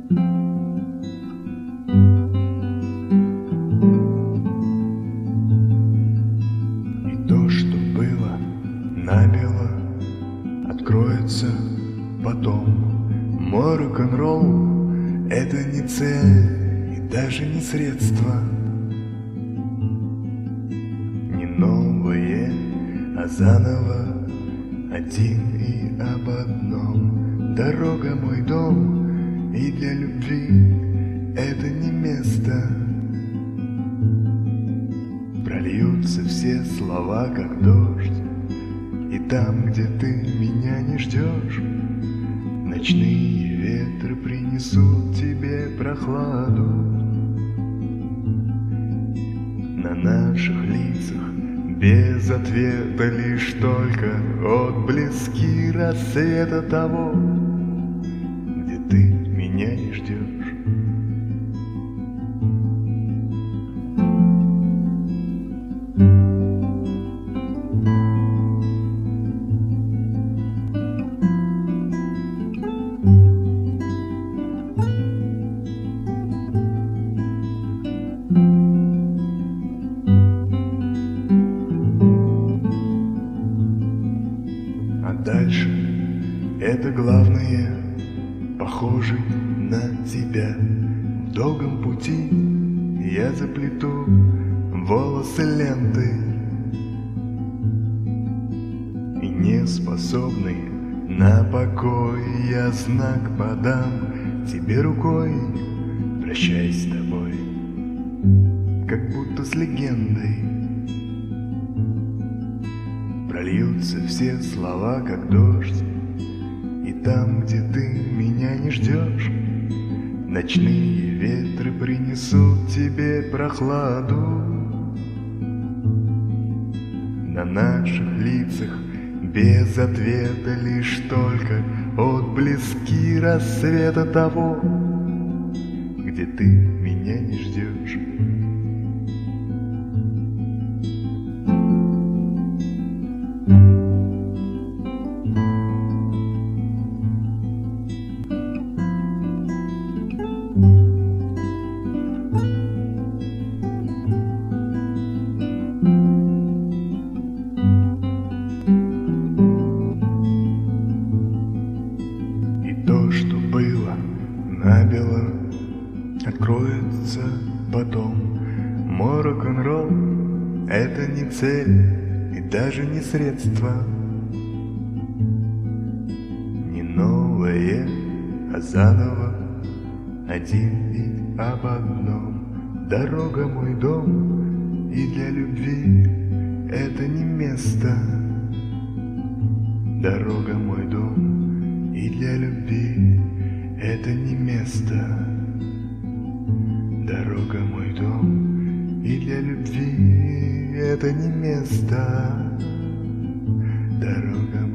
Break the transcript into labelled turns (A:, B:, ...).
A: И то, что было набело, откроется потом. Мой рок-н-ролл — это не цель и даже не средство, не новое, а заново, один и об одном. Дорога — мой дом, и для любви это не место. Прольются все слова, как дождь, и там, где ты меня не ждешь, ночные ветры принесут тебе прохладу. На наших лицах без ответа лишь только отблески рассвета того, где ты меня не ждешь. А дальше это главное, похожий на тебя. В долгом пути я заплету волосы ленты, и не способный на покой я знак подам тебе рукой, прощаясь с тобой, как будто с легендой. Прольются все слова, как дождь, и там, где ты меня не ждешь, ночные ветры принесут тебе прохладу. На наших лицах без ответа лишь только отблески рассвета того, где ты меня не ждешь. То, что было набело, откроется потом. Мой рок-н-ролл — это не цель и даже не средство, не новое, а заново, один и об одном. Дорога — мой дом, и для любви это не место. Дорога — мой дом, и для любви это не место. Дорога — мой дом, и для любви это не место. Дорога